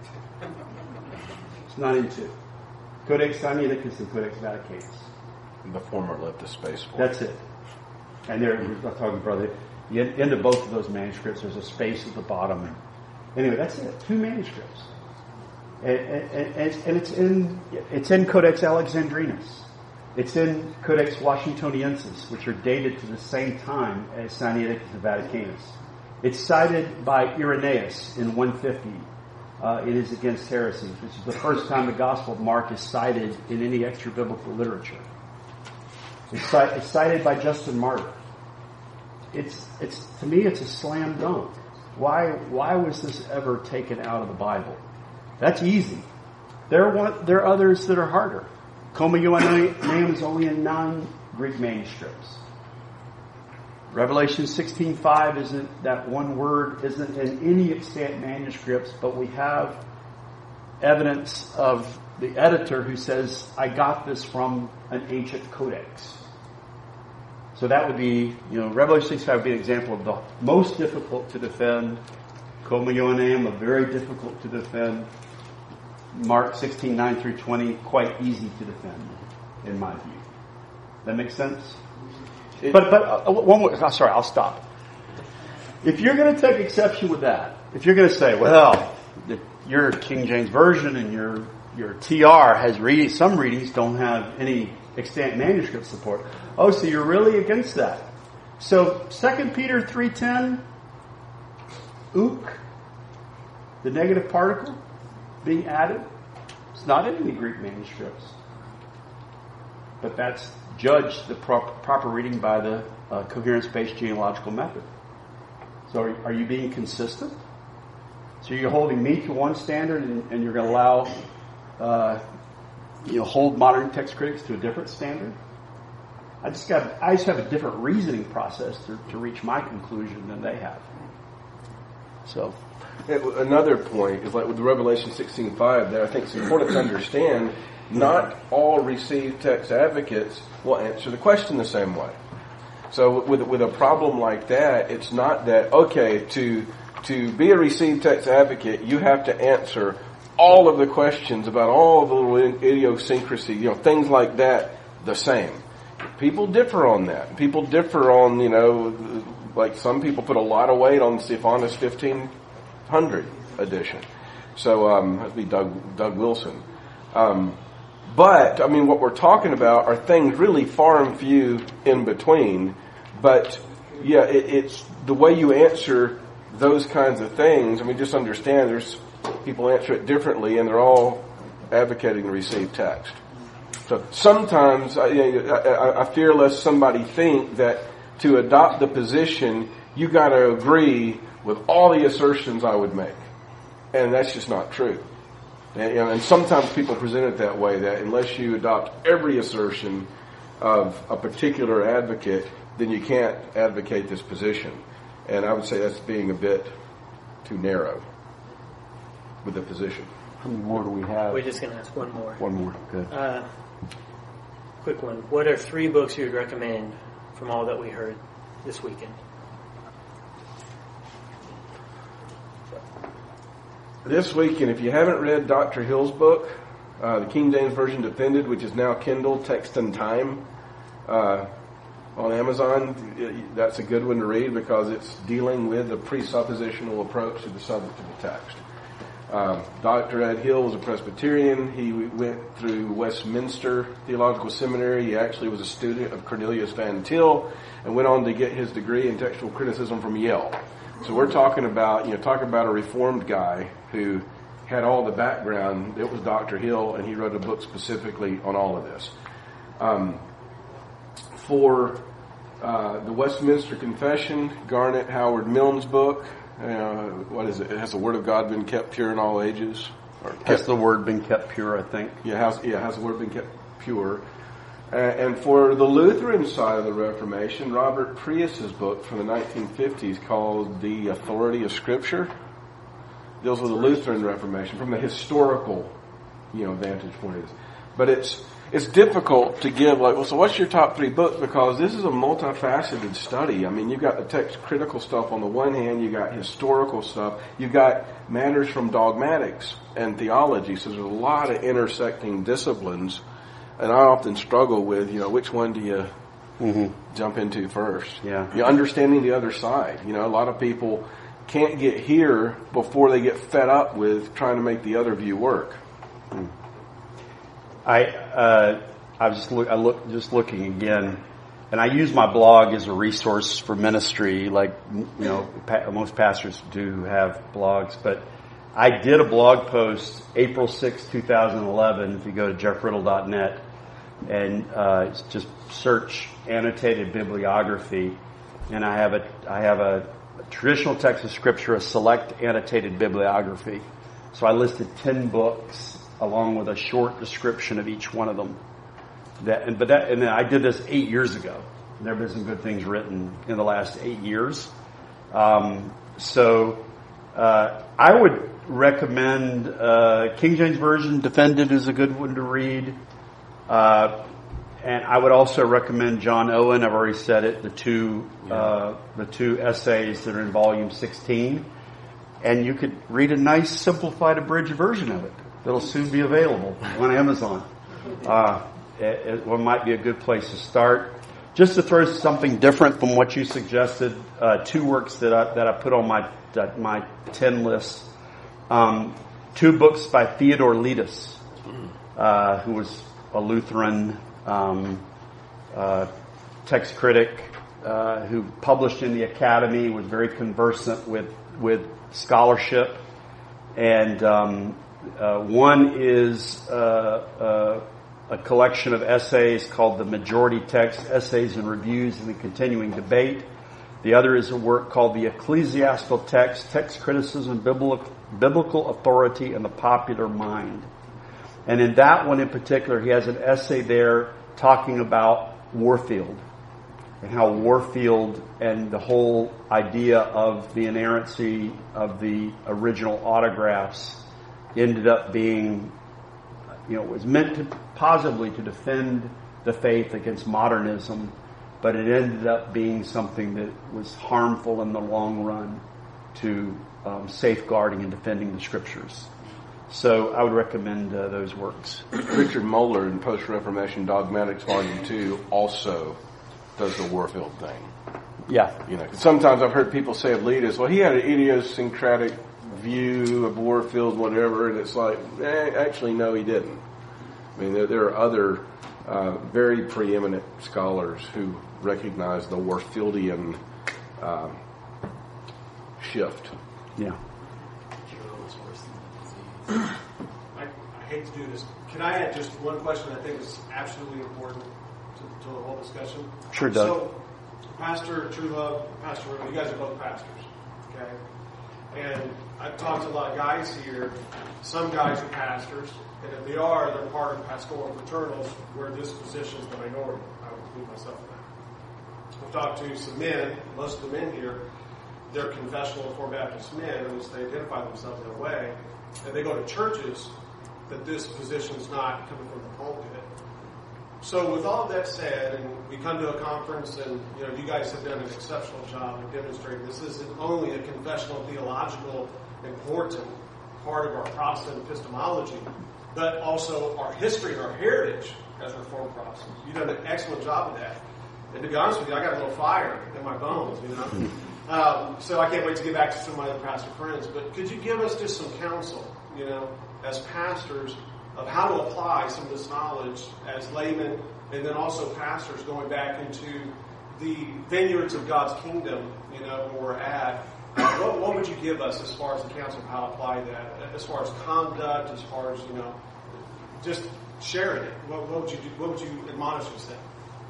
It's not in two. Codex Sinaiticus and Codex Vaticanus. The former left the space for. That's it. And there, I'm talking, brother, the end of both of those manuscripts, there's a space at the bottom. Anyway, that's it. Two manuscripts. And, and, and, and it's in it's in Codex Alexandrinus. It's in Codex Washingtoniensis, which are dated to the same time as Sinaiticus and Vaticanus. It's cited by Irenaeus in one fifty. Uh, it is against heresies, which is the first time the Gospel of Mark is cited in any extra-biblical literature. It's, cite, it's cited by Justin Martyr. It's it's to me, it's a slam dunk. Why why was this ever taken out of the Bible? That's easy. There are one, there are others that are harder. Koma Ioannaeum is only in non-Greek manuscripts. Revelation sixteen five isn't, that one word isn't in any extant manuscripts, but we have evidence of the editor who says, I got this from an ancient codex. So that would be, you know, Revelation sixteen five would be an example of the most difficult to defend. Koma Ioannaeum, a very difficult to defend. Mark sixteen nine through twenty, quite easy to defend, in my view. That makes sense? It, but but uh, one more. Oh, sorry, I'll stop. If you're going to take exception with that, if you're going to say, well, your King James Version and your your T R has read, some readings don't have any extant manuscript support. Oh, so you're really against that? So Second Peter three ten, ook, the negative particle being added, it's not in any Greek manuscripts. But that's judged the proper, proper reading by the uh, coherence-based genealogical method. So are, are you being consistent? So you're holding me to one standard, and, and you're going to allow, uh, you know, hold modern text critics to a different standard? I just got, I just have a different reasoning process to, to reach my conclusion than they have. So, another point is like with Revelation sixteen five. There, I think it's important to understand not all received text advocates will answer the question the same way. So, with with a problem like that, it's not that okay to to be a received text advocate, you have to answer all of the questions about all the little idiosyncrasy, you know, things like that, the same. People differ on that. People differ on, you know, like some people put a lot of weight on Stephanus fifteen hundred edition. So, um, that'd be Doug, Doug Wilson. Um, but, I mean, what we're talking about are things really far and few in between. But, yeah, it, it's the way you answer those kinds of things. I mean, just understand there's people answer it differently, and they're all advocating the received text. So sometimes I, I, I fear lest somebody think that to adopt the position, you got to agree with all the assertions I would make, and that's just not true. And, you know, and sometimes people present it that way, that unless you adopt every assertion of a particular advocate, then you can't advocate this position. And I would say that's being a bit too narrow with the position. How many more do we have? We're just going to ask one more. One more. Good. Uh, quick one. What are three books you would recommend from all that we heard this weekend? This weekend, if you haven't read Doctor Hill's book, uh, the King James Version Defended, which is now Kindle, Text and Time, uh, on Amazon, that's a good one to read because it's dealing with a presuppositional approach to the subject of the text. Uh, Doctor Ed Hill was a Presbyterian. He went through Westminster Theological Seminary. He actually was a student of Cornelius Van Til and went on to get his degree in textual criticism from Yale. So we're talking about, you know, talking about a Reformed guy who had all the background. It was Doctor Hill, and he wrote a book specifically on all of this. Um, for uh, the Westminster Confession, Garnet Howard Milne's book, uh, what is it? Has the Word of God been kept pure in all ages? Or Has kept, the word been kept pure, I think? yeah, has, yeah, has the Word been kept pure? Uh, and for the Lutheran side of the Reformation, Robert Prius's book from the nineteen fifties called The Authority of Scripture deals with the Lutheran Reformation from the historical, you know, vantage point of this. But it's it's difficult to give like, well, so what's your top three books? Because this is a multifaceted study. I mean, you've got the text critical stuff on the one hand, you got historical stuff, you've got matters from dogmatics and theology. So there's a lot of intersecting disciplines. And I often struggle with, you know, which one do you mm-hmm. jump into first? Yeah. You're understanding the other side. You know, a lot of people can't get here before they get fed up with trying to make the other view work. Mm. I uh, I was just look I look just looking again, and I use my blog as a resource for ministry, like you know pa- most pastors do have blogs, but I did a blog post April sixth, twenty eleven. If you go to jeff riddle dot net and uh, just search annotated bibliography, and I have a I have a, a traditional text of Scripture, a select annotated bibliography. So I listed ten books along with a short description of each one of them. That and but that and then I did this eight years ago. There have been some good things written in the last eight years. Um, so uh, I would recommend uh, King James Version Defended is a good one to read. Uh, and I would also recommend John Owen. I've already said it. The two uh, the two essays that are in volume sixteen, and you could read a nice simplified abridged version of it that'll soon be available on Amazon. Uh, it, it well, might be a good place to start. Just to throw something different from what you suggested, uh, two works that I that I put on my my ten list. Um, two books by Theodore Letus, uh, who was a Lutheran um, uh, text critic uh, who published in the Academy, was very conversant with with scholarship, and um, uh, one is uh, uh, a collection of essays called The Majority Text: Essays and Reviews in the Continuing Debate. The other is a work called The Ecclesiastical Text, Text Criticism, Biblical, Biblical Authority, and the Popular Mind. And in that one in particular, he has an essay there talking about Warfield and how Warfield and the whole idea of the inerrancy of the original autographs ended up being, you know, it was meant to possibly to defend the faith against modernism, but it ended up being something that was harmful in the long run to um, safeguarding and defending the scriptures. So I would recommend uh, those works. Richard Moeller in Post-Reformation Dogmatics Volume two also does the Warfield thing. Yeah. You know, 'cause sometimes I've heard people say of Leadus, well, he had an idiosyncratic view of Warfield, whatever, and it's like, eh, actually, no, he didn't. I mean, there, there are other uh, very preeminent scholars who recognize the Warfieldian uh, shift. Yeah. I, I hate to do this. Can I add just one question I think is absolutely important to, to the whole discussion? Sure, Doug. So, Pastor Truelove, Pastor Riddle, you guys are both pastors, okay? And I've talked to a lot of guys here. Some guys are pastors, and if they are, they're part of pastoral fraternals where this position is the minority. I would include myself in that. I've talked to some men, most of the men here, they're confessional Reformed Baptist men, and they identify themselves in a way, and they go to churches that this position is not coming from the pulpit. So with all that said, and we come to a conference, and you know, you guys have done an exceptional job of demonstrating this isn't only a confessional, theological, important part of our Protestant epistemology, but also our history and our heritage as Reformed Protestants. You've done an excellent job of that. And to be honest with you, I got a little fire in my bones, you know. Um, so I can't wait to get back to some of my other pastor friends. But could you give us just some counsel, you know, as pastors, of how to apply some of this knowledge as laymen, and then also pastors going back into the vineyards of God's kingdom, you know, where we're at. Uh, what, what would you give us as far as the counsel of how to apply that, as far as conduct, as far as, you know, just sharing it? What, what would you do? What would you admonish us then?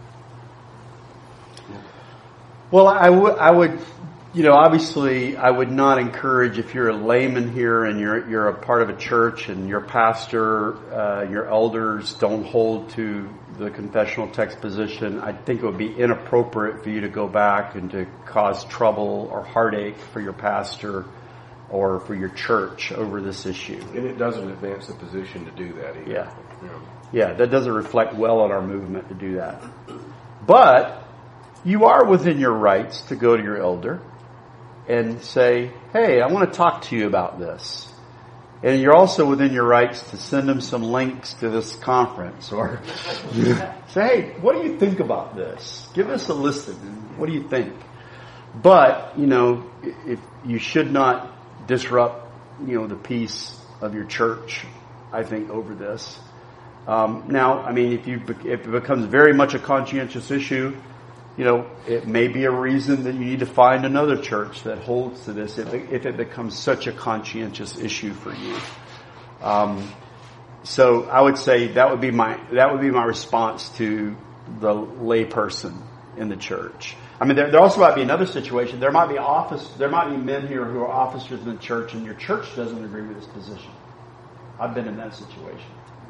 Well, I would, I would, you know, obviously, I would not encourage, if you're a layman here and you're you're a part of a church and your pastor, uh, your elders don't hold to the confessional text position. I think it would be inappropriate for you to go back and to cause trouble or heartache for your pastor or for your church over this issue. And it doesn't advance the position to do that either. Yeah. Yeah. Yeah, that doesn't reflect well on our movement to do that. But you are within your rights to go to your elder and say, hey, I want to talk to you about this. And you're also within your rights to send them some links to this conference, or say, hey, what do you think about this? Give us a listen. What do you think? But, you know, if you should not disrupt, you know, the peace of your church, I think, over this. Um, now, I mean, if you if it becomes very much a conscientious issue, you know, it may be a reason that you need to find another church that holds to this if it, if it becomes such a conscientious issue for you. Um, so I would say that would be my that would be my response to the lay person in the church. I mean, there, there also might be another situation. There might be office. There might be men here who are officers in the church, and your church doesn't agree with this position. I've been in that situation,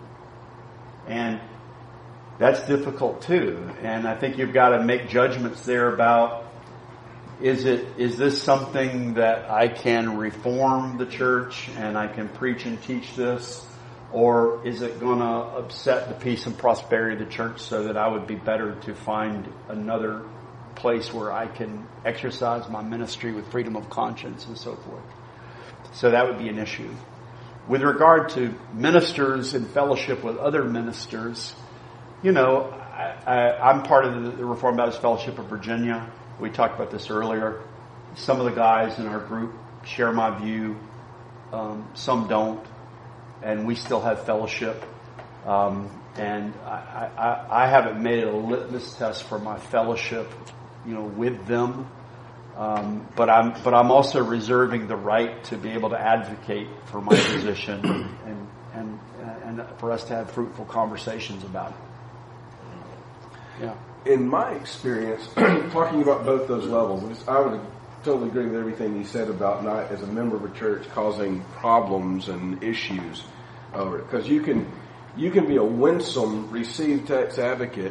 and that's difficult too. And I think you've got to make judgments there about, is it, is this something that I can reform the church and I can preach and teach this? Or is it going to upset the peace and prosperity of the church so that I would be better to find another place where I can exercise my ministry with freedom of conscience and so forth? So that would be an issue. With regard to ministers in fellowship with other ministers, you know, I, I, I'm part of the Reformed Baptist Fellowship of Virginia. We talked about this earlier. Some of the guys in our group share my view. Um, some don't. And we still have fellowship. Um, and I, I, I haven't made it a litmus test for my fellowship, you know, with them. Um, but I'm, but I'm also reserving the right to be able to advocate for my position and, and, and for us to have fruitful conversations about it. Yeah. In my experience, talking about both those levels, I would totally agree with everything he said about not, as a member of a church, causing problems and issues over it. Because you can, you can be a winsome received text advocate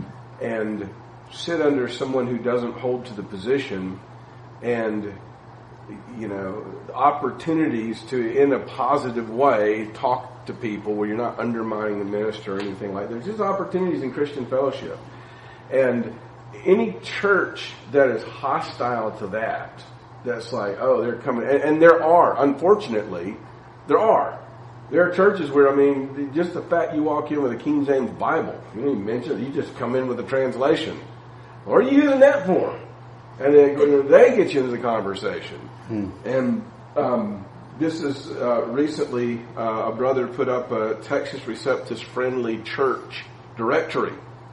and sit under someone who doesn't hold to the position, and you know, opportunities to, in a positive way, talk to people where you're not undermining the minister or anything like that. There's just opportunities in Christian fellowship. And any church that is hostile to that, that's like, oh, they're coming, and, and there are, unfortunately, there are. There are churches where, I mean, just the fact you walk in with a King James Bible, you don't even mention it, you just come in with a translation. What are you using that for? And then they get you into the conversation. Hmm. And um, this is uh, recently uh, a brother put up a Texas Receptus Friendly Church directory.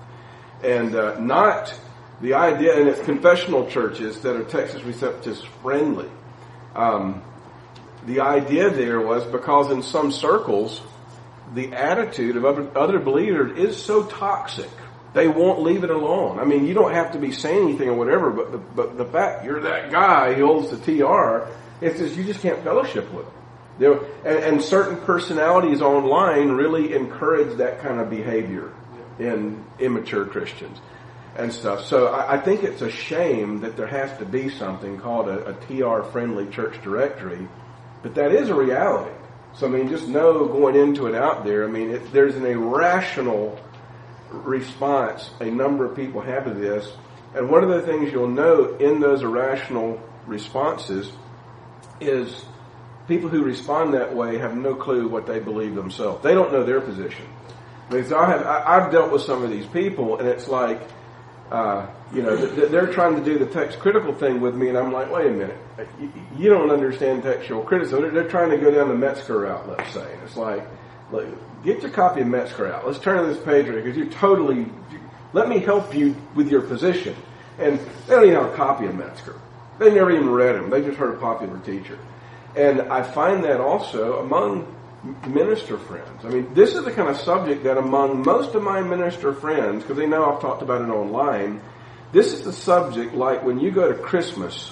And uh, not the idea, and it's confessional churches that are Texas Receptus friendly. Um, the idea there was because in some circles, the attitude of other, other believers is so toxic. They won't leave it alone. I mean, you don't have to be saying anything or whatever, but the, but the fact you're that guy who holds the T R, it's just, you just can't fellowship with them. There, and, and certain personalities online really encourage that kind of behavior in immature Christians and stuff. So I, I think it's a shame that there has to be something called a, a T R-friendly church directory, but that is a reality. So, I mean, just know going into it out there, I mean, it, there's an irrational response a number of people have to this. And one of the things you'll note in those irrational responses is people who respond that way have no clue what they believe themselves. They don't know their position. I mean, so I have, I, I've dealt with some of these people, and it's like, uh, you know, th- they're trying to do the text critical thing with me, and I'm like, wait a minute, you, you don't understand textual criticism. They're, they're trying to go down the Metzger route, let's say. And it's like, look, get your copy of Metzger out. Let's turn to this page right here, because you totally, let me help you with your position. And they don't even have a copy of Metzger. They never even read him. They just heard a popular teacher. And I find that also among minister friends. I mean, this is the kind of subject that among most of my minister friends, because they know I've talked about it online, this is the subject like when you go to Christmas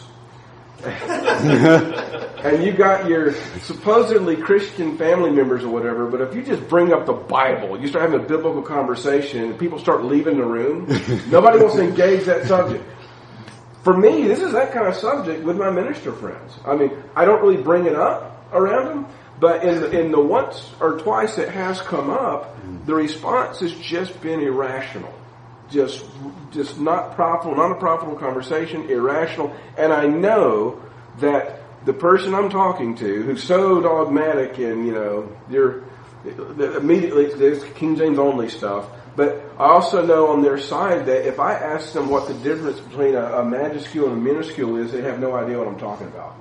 and you got your supposedly Christian family members or whatever, but if you just bring up the Bible, you start having a biblical conversation and people start leaving the room, nobody wants to engage that subject. For me, this is that kind of subject with my minister friends. I mean, I don't really bring it up around them, but in the, in the once or twice it has come up, the response has just been irrational. Just, just not profitable, not a profitable conversation, irrational. And I know that the person I'm talking to, who's so dogmatic and, you know, you're, immediately there's King James only stuff. But I also know on their side that if I ask them what the difference between a, a majuscule and a minuscule is, they have no idea what I'm talking about.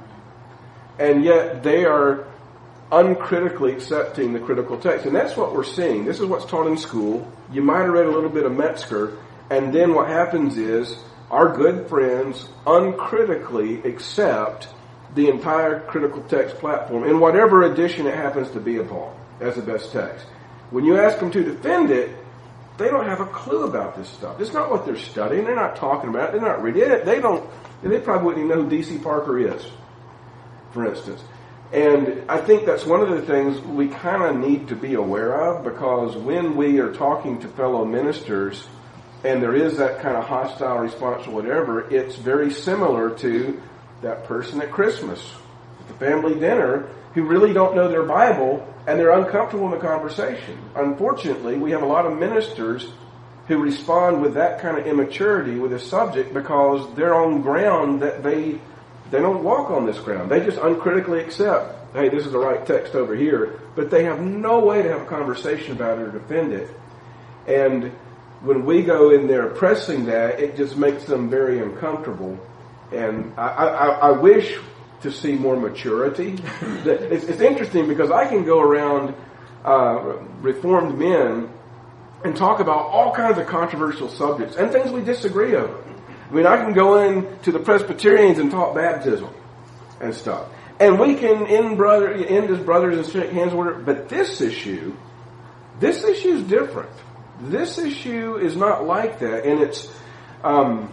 And yet they are uncritically accepting the critical text. And that's what we're seeing. This is what's taught in school. You might have read a little bit of Metzger, and then what happens is our good friends uncritically accept the entire critical text platform in whatever edition it happens to be upon as the best text. When you ask them to defend it, they don't have a clue about this stuff. It's not what they're studying. They're not talking about it. They're not reading it. They don't, they probably wouldn't even know who D C Parker is, for instance. And I think that's one of the things we kind of need to be aware of, because when we are talking to fellow ministers and there is that kind of hostile response or whatever, it's very similar to that person at Christmas, at the family dinner, who really don't know their Bible and they're uncomfortable in the conversation. Unfortunately, we have a lot of ministers who respond with that kind of immaturity with a subject because they're on ground that they They don't walk on this ground. They just uncritically accept, hey, this is the right text over here, but they have no way to have a conversation about it or defend it. And when we go in there pressing that, it just makes them very uncomfortable. And I, I, I wish to see more maturity. it's, it's interesting because I can go around uh, Reformed men and talk about all kinds of controversial subjects and things we disagree over. I mean, I can go in to the Presbyterians and talk baptism and stuff. And we can end, brother, end as brothers and shake hands, whatever. But this issue, this issue is different. This issue is not like that, and it's, um,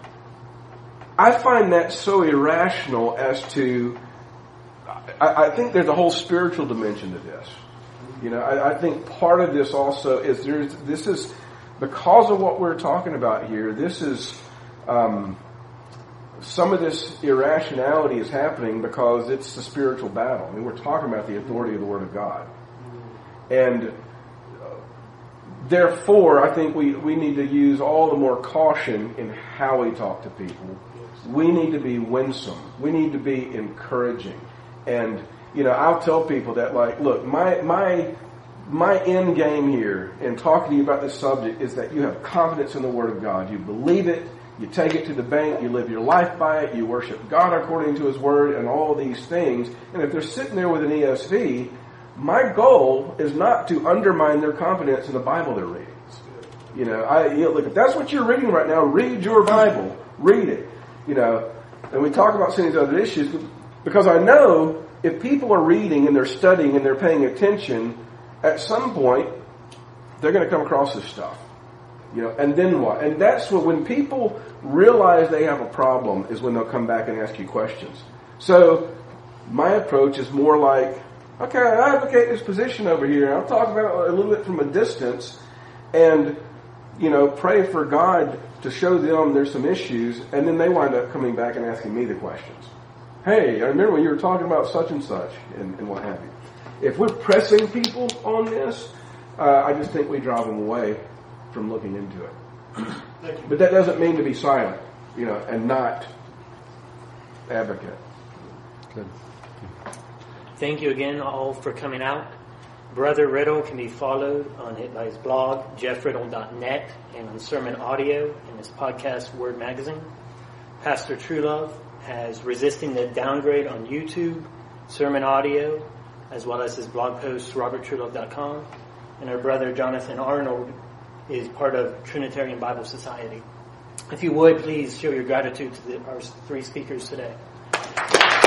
I find that so irrational as to, I, I think there's a whole spiritual dimension to this. You know, I, I think part of this also is there's, this is, because of what we're talking about here, this is, um, some of this irrationality is happening because it's the spiritual battle. I mean, we're talking about the authority of the Word of God. And therefore, I think we, we need to use all the more caution in how we talk to people. We need to be winsome. We need to be encouraging. And, you know, I'll tell people that, like, look, my my my end game here in talking to you about this subject is that you have confidence in the Word of God. You believe it. You take it to the bank. You live your life by it. You worship God according to His Word and all these things. And if they're sitting there with an E S V, my goal is not to undermine their confidence in the Bible they're reading. You know, I you know, look, if that's what you're reading right now, read your Bible. Read it. You know, and we talk about some of these other issues because I know if people are reading and they're studying and they're paying attention, at some point they're going to come across this stuff. You know, and then what? And that's what, when people realize they have a problem, is when they'll come back and ask you questions. So my approach is more like, okay, I advocate this position over here. I'll talk about it a little bit from a distance and, you know, pray for God to show them there's some issues, and then they wind up coming back and asking me the questions. Hey, I remember when you were talking about such and such, and, and what have you. If we're pressing people on this, uh, I just think we drive them away from looking into it. But that doesn't mean to be silent, you know, and not advocate. Good. Thank you again all for coming out. Brother Riddle can be followed on his, by his blog, jeff riddle dot net, and on sermon audio and his podcast, Word Magazine. Pastor Trulove has Resisting the Downgrade on YouTube, sermon audio, as well as his blog post, robert trulove dot com. And our brother Jonathan Arnold is part of Trinitarian Bible Society. If you would, please show your gratitude to the, our three speakers today.